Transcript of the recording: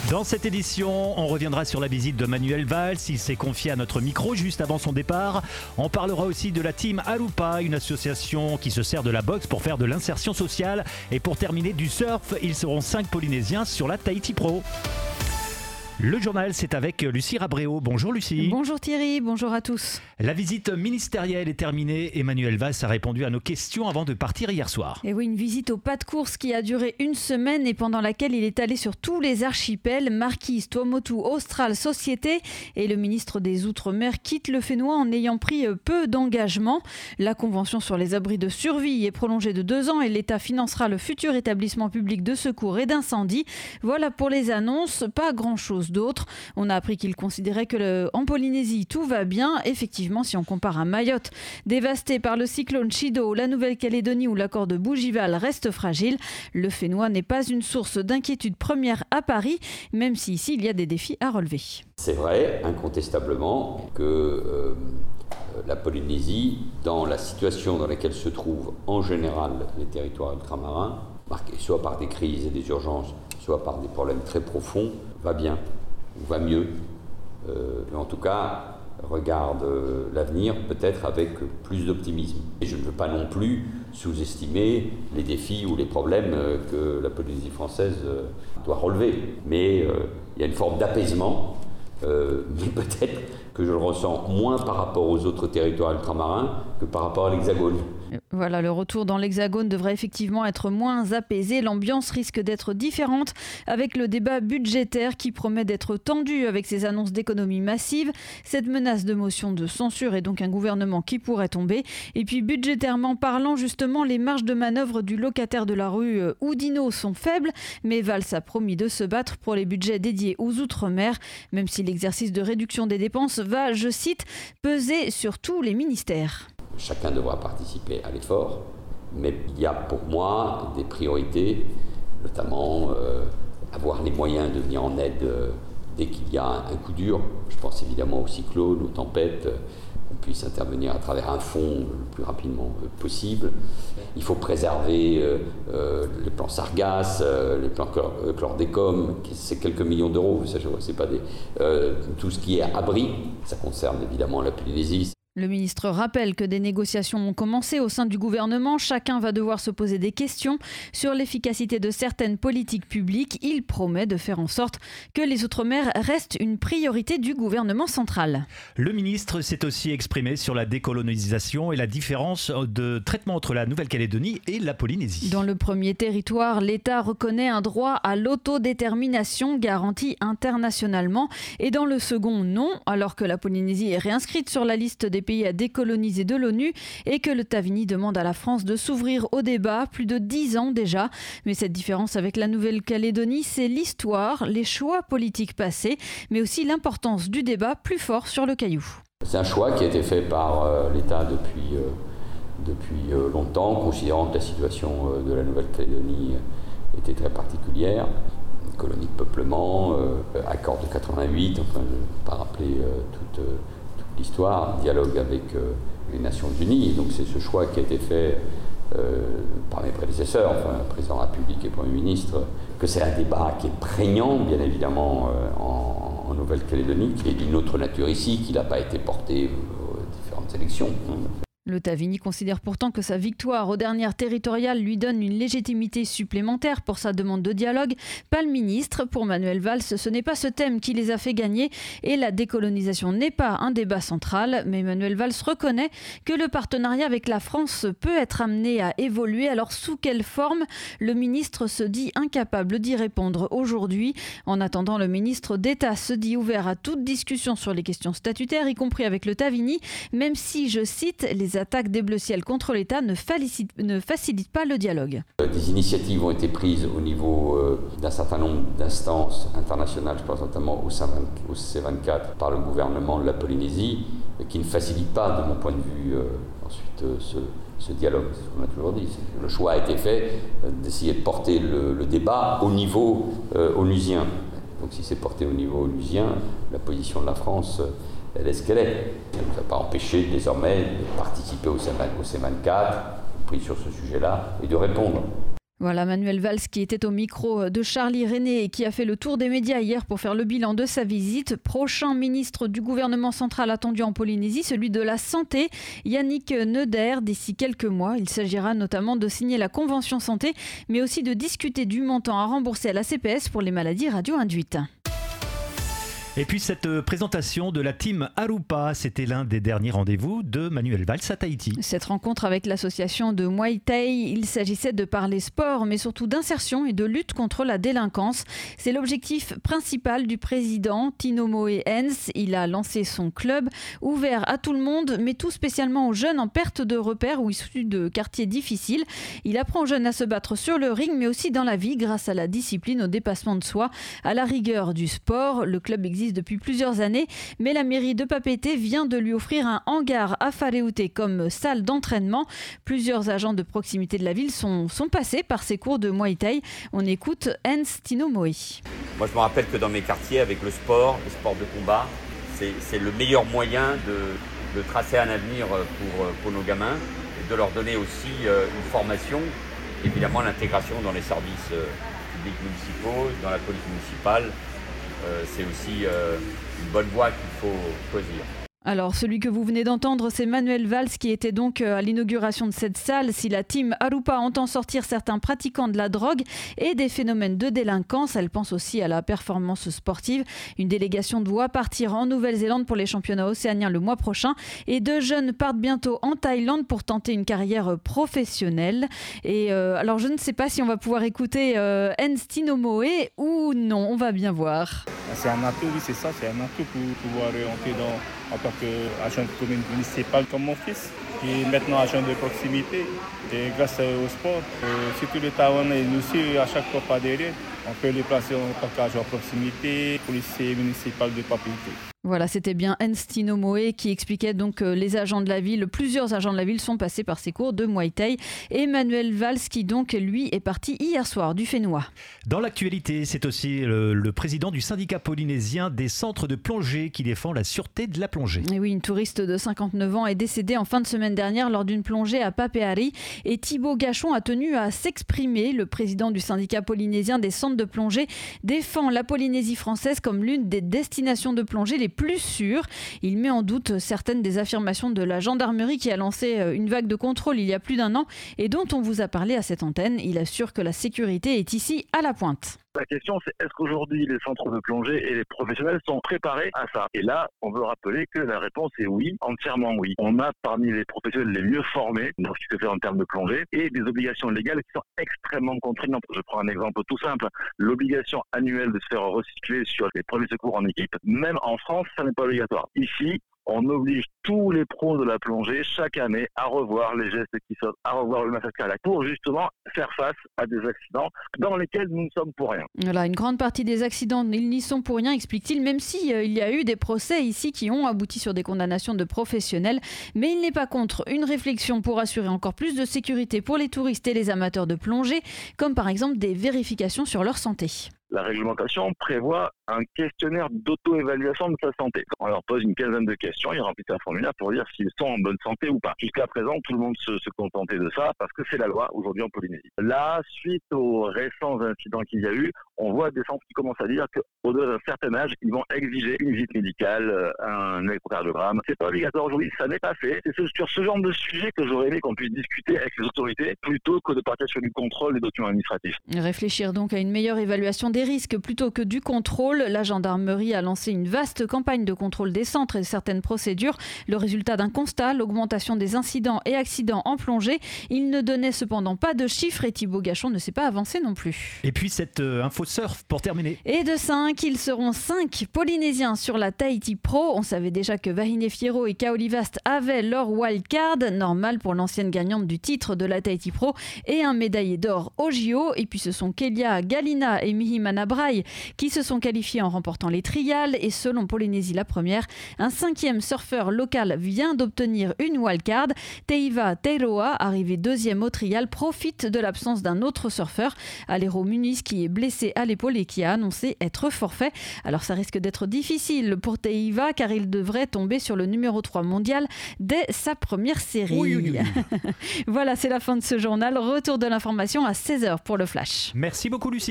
Dans cette édition, on reviendra sur la visite de Manuel Valls. Il s'est confié à notre micro juste avant son départ. On parlera aussi de la Team Alupa, une association qui se sert de la boxe pour faire de l'insertion sociale. Et pour terminer, du surf, ils seront 5 Polynésiens sur la Tahiti Pro. Le journal, c'est avec Lucie Rabréau. Bonjour Lucie. Bonjour Thierry, bonjour à tous. La visite ministérielle est terminée. Emmanuel Valls a répondu à nos questions avant de partir hier soir. Et oui, une visite au pas de course qui a duré une semaine et pendant laquelle il est allé sur tous les archipels, Marquise, Tuamotu, Austral, Société. Et le ministre des Outre-mer quitte le Fénois en ayant pris peu d'engagement. La convention sur les abris de survie est prolongée de 2 ans et l'État financera le futur établissement public de secours et d'incendie. Voilà pour les annonces, pas grand-chose d'autres. On a appris qu'il considérait que en Polynésie, tout va bien. Effectivement, si on compare à Mayotte, dévastée par le cyclone Chido, la Nouvelle-Calédonie ou l'accord de Bougival reste fragile. Le Fénois n'est pas une source d'inquiétude première à Paris, même si ici, il y a des défis à relever. C'est vrai, incontestablement, que la Polynésie, dans la situation dans laquelle se trouvent en général les territoires ultramarins, marqués soit par des crises et des urgences, soit par des problèmes très profonds, va bien, ou va mieux. En tout cas, regarde l'avenir peut-être avec plus d'optimisme. Et je ne veux pas non plus sous-estimer les défis ou les problèmes que la Polynésie française doit relever. Mais il y a une forme d'apaisement, mais peut-être que je le ressens moins par rapport aux autres territoires ultramarins que par rapport à l'Hexagone. Voilà, le retour dans l'Hexagone devrait effectivement être moins apaisé. L'ambiance risque d'être différente avec le débat budgétaire qui promet d'être tendu avec ces annonces d'économies massives. Cette menace de motion de censure est donc un gouvernement qui pourrait tomber. Et puis budgétairement parlant, justement, les marges de manœuvre du locataire de la rue Oudinot sont faibles. Mais Valls a promis de se battre pour les budgets dédiés aux Outre-mer, même si l'exercice de réduction des dépenses va, je cite, peser sur tous les ministères. Chacun devra participer à l'effort, mais il y a pour moi des priorités, notamment avoir les moyens de venir en aide dès qu'il y a un coup dur. Je pense évidemment aux cyclones, aux tempêtes, qu'on puisse intervenir à travers un fonds le plus rapidement possible. Il faut préserver les plans Sargasses, les plans chlordécone, c'est quelques millions d'euros, c'est pas tout ce qui est abri, ça concerne évidemment la Polynésie. Le ministre rappelle que des négociations ont commencé au sein du gouvernement. Chacun va devoir se poser des questions sur l'efficacité de certaines politiques publiques. Il promet de faire en sorte que les Outre-mer restent une priorité du gouvernement central. Le ministre s'est aussi exprimé sur la décolonisation et la différence de traitement entre la Nouvelle-Calédonie et la Polynésie. Dans le premier territoire, l'État reconnaît un droit à l'autodétermination garanti internationalement. Et dans le second, non, alors que la Polynésie est réinscrite sur la liste des pays à décoloniser de l'ONU et que le Tavini demande à la France de s'ouvrir au débat, plus de 10 ans déjà. Mais cette différence avec la Nouvelle-Calédonie, c'est l'histoire, les choix politiques passés, mais aussi l'importance du débat plus fort sur le Caillou. C'est un choix qui a été fait par l'État depuis longtemps, considérant que la situation de la Nouvelle-Calédonie était très particulière. Colonie de peuplement, accord de 88, enfin je ne vais pas rappeler toute l'histoire, dialogue avec les Nations Unies. Donc c'est ce choix qui a été fait par mes prédécesseurs, enfin président de la République et Premier ministre, que c'est un débat qui est prégnant, bien évidemment, en Nouvelle-Calédonie, qui est d'une autre nature ici, qui n'a pas été porté aux différentes élections. Le Tavini considère pourtant que sa victoire aux dernières territoriales lui donne une légitimité supplémentaire pour sa demande de dialogue. Pas le ministre. Pour Manuel Valls, ce n'est pas ce thème qui les a fait gagner et la décolonisation n'est pas un débat central. Mais Manuel Valls reconnaît que le partenariat avec la France peut être amené à évoluer. Alors sous quelle forme ? Le ministre se dit incapable d'y répondre aujourd'hui. En attendant, le ministre d'État se dit ouvert à toute discussion sur les questions statutaires, y compris avec le Tavini, même si, je cite, les attaques des Bleu-Ciel contre l'État ne facilitent pas le dialogue. Des initiatives ont été prises au niveau d'un certain nombre d'instances internationales, je pense notamment au C24, par le gouvernement de la Polynésie, qui ne facilitent pas, de mon point de vue, ensuite ce dialogue. C'est ce qu'on a toujours dit. Le choix a été fait d'essayer de porter le débat au niveau onusien. Donc si c'est porté au niveau onusien, la position de la France, elle est ce qu'elle est. Elle ne nous a pas empêché désormais de participer au C24, pris sur ce sujet-là, et de répondre. Voilà Manuel Valls qui était au micro de Charlie René et qui a fait le tour des médias hier pour faire le bilan de sa visite. Prochain ministre du gouvernement central attendu en Polynésie, celui de la Santé, Yannick Neuder, d'ici quelques mois. Il s'agira notamment de signer la convention santé, mais aussi de discuter du montant à rembourser à la CPS pour les maladies radio-induites. Et puis cette présentation de la team Arupa, c'était l'un des derniers rendez-vous de Manuel Valls à Tahiti. Cette rencontre avec l'association de Muay Thai, il s'agissait de parler sport, mais surtout d'insertion et de lutte contre la délinquance. C'est l'objectif principal du président Tino Moe Hens. Il a lancé son club, ouvert à tout le monde, mais tout spécialement aux jeunes en perte de repères ou issus de quartiers difficiles. Il apprend aux jeunes à se battre sur le ring, mais aussi dans la vie, grâce à la discipline, au dépassement de soi, à la rigueur du sport. Le club existe depuis plusieurs années, mais la mairie de Papeete vient de lui offrir un hangar à Whareute comme salle d'entraînement. Plusieurs agents de proximité de la ville sont passés par ces cours de Muay Thai. On écoute Hens Tino Moe. Moi, je me rappelle que dans mes quartiers, avec le sport de combat, c'est le meilleur moyen de tracer un avenir pour nos gamins et de leur donner aussi une formation, évidemment l'intégration dans les services publics municipaux, dans la police municipale. C'est aussi une bonne voie qu'il faut choisir. Alors, celui que vous venez d'entendre, c'est Manuel Valls qui était donc à l'inauguration de cette salle. Si la team Arupa entend sortir certains pratiquants de la drogue et des phénomènes de délinquance, elle pense aussi à la performance sportive. Une délégation doit partir en Nouvelle-Zélande pour les championnats océaniens le mois prochain et 2 jeunes partent bientôt en Thaïlande pour tenter une carrière professionnelle. Et alors, je ne sais pas si on va pouvoir écouter Hens Tino Moe ou non, on va bien voir. C'est un atout, oui, c'est ça, c'est un atout pour pouvoir entrer en tant qu'agent de commune municipale comme mon fils, qui est maintenant agent de proximité. Et grâce au sport, surtout les Taïwanais, nous aussi, à chaque fois pas derrière, on peut les placer en tant qu'agent de proximité, policier municipal de Papeete. Voilà, c'était bien Hens Tino Moe qui expliquait donc que les agents de la ville, plusieurs agents de la ville sont passés par ces cours de Muay Thai. Et Manuel Valls qui donc, lui, est parti hier soir du Fénois. Dans l'actualité, c'est aussi le président du syndicat polynésien des centres de plongée qui défend la sûreté de la plongée. Et oui, une touriste de 59 ans est décédée en fin de semaine dernière lors d'une plongée à Papeari. Et Thibaut Gachon a tenu à s'exprimer. Le président du syndicat polynésien des centres de plongée défend la Polynésie française comme l'une des destinations de plongée les plus sûres. Il met en doute certaines des affirmations de la gendarmerie qui a lancé une vague de contrôle il y a plus d'1 an et dont on vous a parlé à cette antenne. Il assure que la sécurité est ici à la pointe. La question, c'est est-ce qu'aujourd'hui les centres de plongée et les professionnels sont préparés à ça? Et là, on veut rappeler que la réponse est oui, entièrement oui. On a parmi les professionnels les mieux formés dans ce qui se fait en termes de plongée et des obligations légales qui sont extrêmement contraignantes. Je prends un exemple tout simple. L'obligation annuelle de se faire recycler sur les premiers secours en équipe. Même en France, ça n'est pas obligatoire. Ici, on oblige tous les pros de la plongée chaque année à revoir les gestes qui sautent, à revoir le massage cardiaque pour justement faire face à des accidents dans lesquels nous ne sommes pour rien. Voilà, une grande partie des accidents, ils n'y sont pour rien, explique-t-il, même si il y a eu des procès ici qui ont abouti sur des condamnations de professionnels. Mais il n'est pas contre une réflexion pour assurer encore plus de sécurité pour les touristes et les amateurs de plongée, comme par exemple des vérifications sur leur santé. La réglementation prévoit un questionnaire d'auto-évaluation de sa santé. On leur pose une quinzaine de questions, ils remplissent un formulaire pour dire s'ils sont en bonne santé ou pas. Jusqu'à présent, tout le monde se contentait de ça parce que c'est la loi aujourd'hui en Polynésie. Là, suite aux récents incidents qu'il y a eu, on voit des centres qui commencent à dire qu'au-delà d'un certain âge, ils vont exiger une visite médicale, un électrocardiogramme. C'est pas obligatoire aujourd'hui, ça n'est pas fait. C'est sur ce genre de sujet que j'aurais aimé qu'on puisse discuter avec les autorités plutôt que de partir sur du contrôle des documents administratifs. Réfléchir donc à une meilleure évaluation des risques plutôt que du contrôle. La gendarmerie a lancé une vaste campagne de contrôle des centres et certaines procédures. Le résultat d'un constat, l'augmentation des incidents et accidents en plongée. Il ne donnait cependant pas de chiffres et Thibaut Gachon ne s'est pas avancé non plus. Et puis cette info surf pour terminer. Et de 5, ils seront 5 Polynésiens sur la Tahiti Pro. On savait déjà que Vahine Fierro et Kaoli Vast avaient leur wildcard, normal pour l'ancienne gagnante du titre de la Tahiti Pro et un médaillé d'or au JO. Et puis ce sont Kelia Galina et Mihimana Braille qui se sont qualifiés qualifié en remportant les trials et selon Polynésie la première, un 5e surfeur local vient d'obtenir une wildcard. Teiva Teiroa, arrivé 2e au trial, profite de l'absence d'un autre surfeur, Alero Muniz, qui est blessé à l'épaule et qui a annoncé être forfait. Alors ça risque d'être difficile pour Teiva car il devrait tomber sur le numéro 3 mondial dès sa première série. Oui. Voilà, c'est la fin de ce journal. Retour de l'information à 16h pour le Flash. Merci beaucoup Lucie.